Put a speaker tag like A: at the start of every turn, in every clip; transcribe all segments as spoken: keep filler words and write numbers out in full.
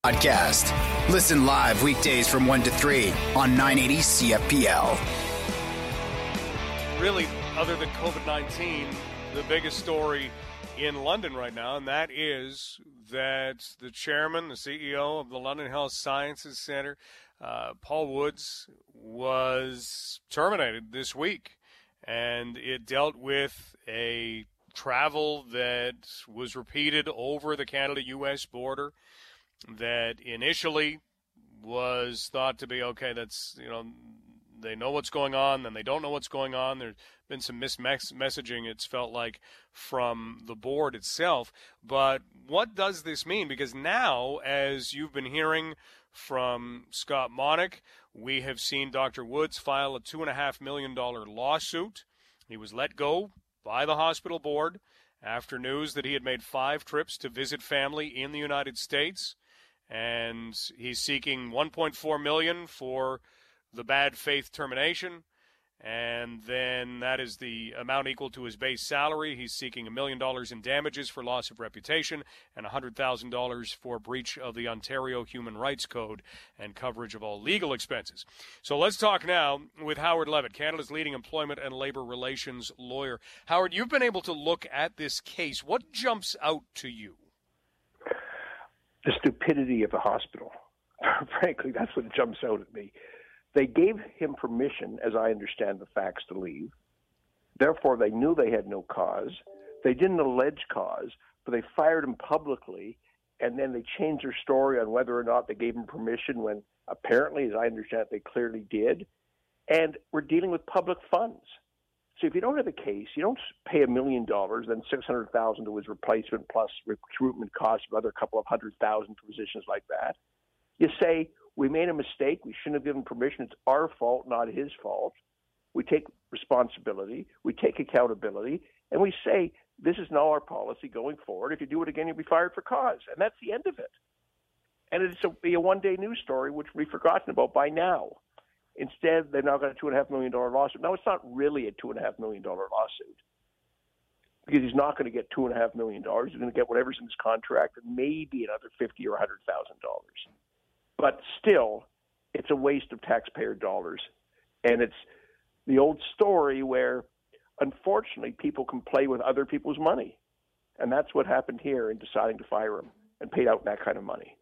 A: Podcast. Listen live weekdays from one to three on nine eighty C F P L.
B: Really, other than COVID nineteen, the biggest story in London right now, and that is that the chairman, the C E O of the London Health Sciences Centre, uh, Paul Woods, was terminated this week. And it dealt with a travel that was repeated over the Canada-U S border that initially was thought to be, okay, that's, you know, they know what's going on, then they don't know what's going on. There's been some mismessaging, it's felt like, from the board itself. But what does this mean? Because now, as you've been hearing from Scott Monick, we have seen Doctor Woods file a two point five million dollars lawsuit. He was let go by the hospital board after news that he had made five trips to visit family in the United States. And he's seeking one point four million dollars for the bad faith termination, and then that is the amount equal to his base salary. He's seeking a million dollars in damages for loss of reputation and one hundred thousand dollars for breach of the Ontario Human Rights Code and coverage of all legal expenses. So let's talk now with Howard Levitt, Canada's leading employment and labor relations lawyer. Howard, you've been able to look at this case. What jumps out to you?
C: The stupidity of the hospital. Frankly, that's what jumps out at me. They gave him permission, as I understand the facts, to leave. Therefore, they knew they had no cause. They didn't allege cause, but they fired him publicly, and then they changed their story on whether or not they gave him permission when apparently, as I understand it, they clearly did. And we're dealing with public funds. So if you don't have a case, you don't pay a million dollars, then six hundred thousand dollars to his replacement plus recruitment costs of another couple of hundred thousand for positions like that. You say, we made a mistake. We shouldn't have given permission. It's our fault, not his fault. We take responsibility. We take accountability. And we say, this is now our policy going forward. If you do it again, you'll be fired for cause. And that's the end of it. And it's a, be a one-day news story, which we've forgotten about by now. Instead, they've now got a two point five million dollars lawsuit. Now, it's not really a two point five million dollars lawsuit because he's not going to get two point five million dollars. He's going to get whatever's in his contract and maybe another fifty thousand dollars or one hundred thousand dollars. But still, it's a waste of taxpayer dollars. And it's the old story where, unfortunately, people can play with other people's money. And that's what happened here in deciding to fire him and paid out that kind of money.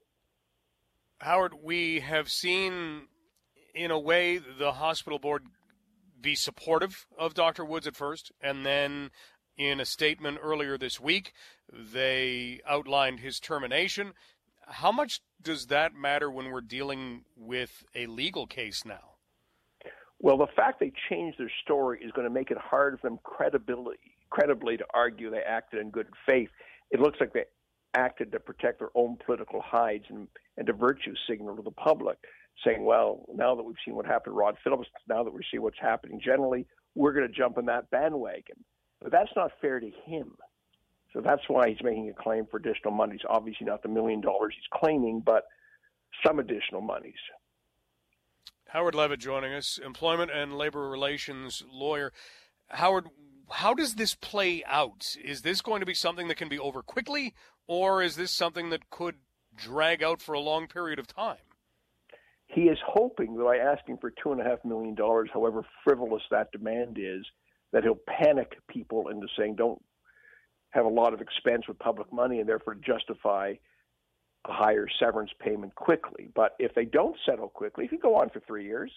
B: Howard, we have seen, in a way, the hospital board be supportive of Doctor Woods at first, and then in a statement earlier this week, they outlined his termination. How much does that matter when we're dealing with a legal case now?
C: Well, the fact they changed their story is going to make it hard for them credibly, credibly to argue they acted in good faith. It looks like they acted to protect their own political hides and, and to virtue signal to the public, saying, well, now that we've seen what happened to Rod Phillips, now that we see what's happening generally, we're going to jump on that bandwagon. But that's not fair to him. So that's why he's making a claim for additional monies. Obviously not the million dollars he's claiming, but some additional monies.
B: Howard Levitt joining us, employment and labor relations lawyer. Howard, how does this play out? Is this going to be something that can be over quickly, or is this something that could drag out for a long period of time?
C: He is hoping that by asking for two point five million dollars, however frivolous that demand is, that he'll panic people into saying don't have a lot of expense with public money and therefore justify a higher severance payment quickly. But if they don't settle quickly, it can go on for three years.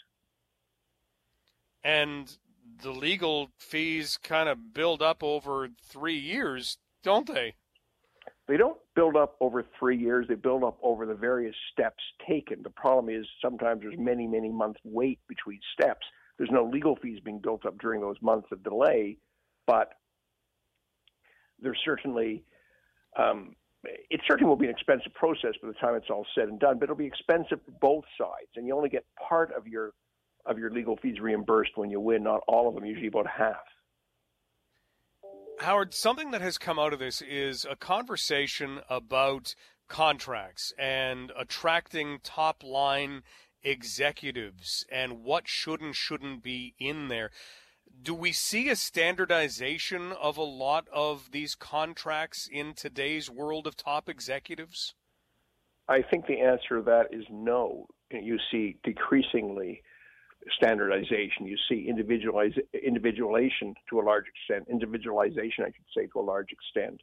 B: And the legal fees kind of build up over three years, don't they?
C: They don't build up over three years. They build up over the various steps taken. The problem is sometimes there's many, many months wait between steps. There's no legal fees being built up during those months of delay, but there's certainly um, it certainly will be an expensive process by the time it's all said and done, but it'll be expensive for both sides, and you only get part of your of your legal fees reimbursed when you win, not all of them, usually about half.
B: Howard, something that has come out of this is a conversation about contracts and attracting top-line executives and what should and shouldn't be in there. Do we see a standardization of a lot of these contracts in today's world of top executives?
C: I think the answer to that is no. You see decreasingly standardization. You see individualize, individualization to a large extent, individualization, I should say, to a large extent,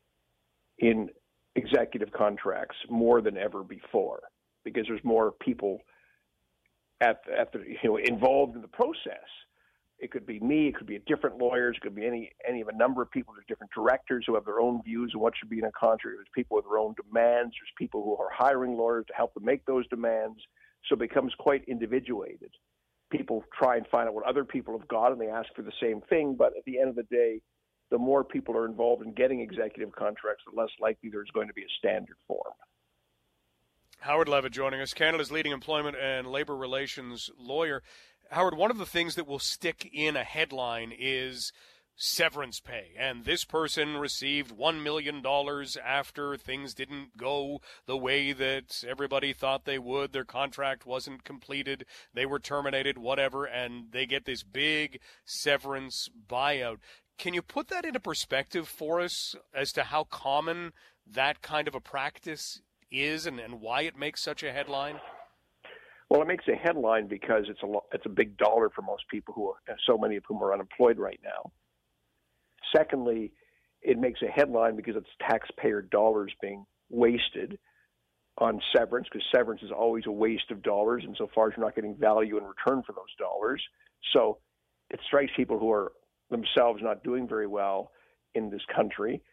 C: in executive contracts more than ever before, because there's more people at, at the, you know, involved in the process. It could be me, it could be different lawyers, it could be any any of a number of people. There's different directors who have their own views of what should be in a contract. There's people with their own demands. There's people who are hiring lawyers to help them make those demands. So it becomes quite individuated. People try and find out what other people have got, and they ask for the same thing. But at the end of the day, the more people are involved in getting executive contracts, the less likely there's going to be a standard form.
B: Howard Levitt joining us, Canada's leading employment and labor relations lawyer. Howard, one of the things that will stick in a headline is severance pay. And this person received one million dollars after things didn't go the way that everybody thought they would. Their contract wasn't completed. They were terminated, whatever, and they get this big severance buyout. Can you put that into perspective for us as to how common that kind of a practice is and, and why it makes such a headline?
C: Well, it makes a headline because it's a lo- it's a big dollar for most people, who are, so many of whom are unemployed right now. Secondly, it makes a headline because it's taxpayer dollars being wasted on severance, because severance is always a waste of dollars insofar as you're not getting value in return for those dollars. So it strikes people who are themselves not doing very well in this country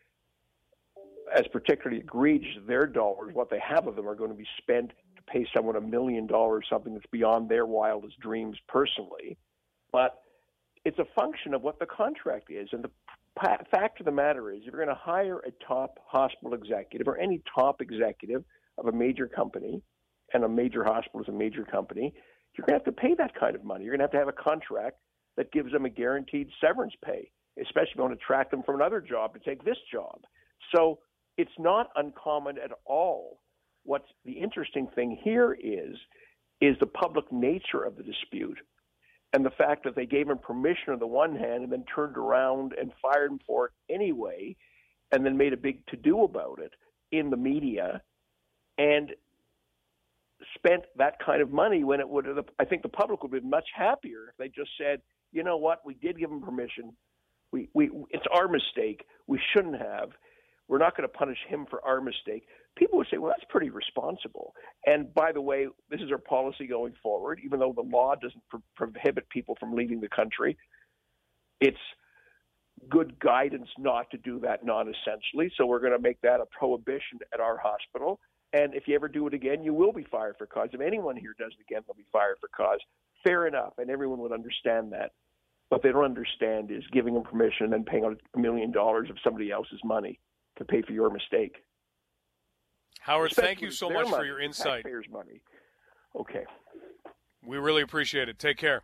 C: as particularly egregious. Their dollars, what they have of them, are going to be spent to pay someone a million dollars, something that's beyond their wildest dreams personally. But it's a function of what the contract is. And the fact of the matter is, if you're going to hire a top hospital executive or any top executive of a major company, and a major hospital is a major company, you're going to have to pay that kind of money. You're going to have to have a contract that gives them a guaranteed severance pay, especially if you want to track them from another job to take this job. So it's not uncommon at all. What's the interesting thing here is, is the public nature of the dispute, and the fact that they gave him permission on the one hand and then turned around and fired him for it anyway, and then made a big to-do about it in the media, and spent that kind of money when it would have, I think the public would have been much happier if they just said, you know what, we did give him permission. We, we, it's our mistake. We shouldn't have. We're not going to punish him for our mistake. People would say, well, that's pretty responsible. And by the way, this is our policy going forward, even though the law doesn't pro- prohibit people from leaving the country. It's good guidance not to do that non-essentially. So we're going to make that a prohibition at our hospital. And if you ever do it again, you will be fired for cause. If anyone here does it again, they'll be fired for cause. Fair enough. And everyone would understand that. What they don't understand is giving them permission and then paying out a million dollars of somebody else's money to pay for your mistake.
B: Howard,
C: Especially
B: thank you so
C: much
B: money, for your insight.
C: Taxpayers' money. Okay.
B: We really appreciate it. Take care.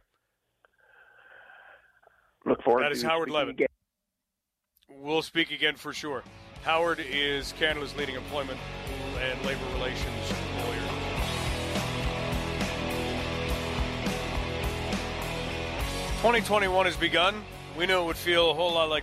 C: Look forward
B: that
C: to
B: is Howard Levitt.
C: Again.
B: We'll speak again for sure. Howard is Canada's leading employment and labor relations lawyer. twenty twenty-one has begun. We knew it would feel a whole lot like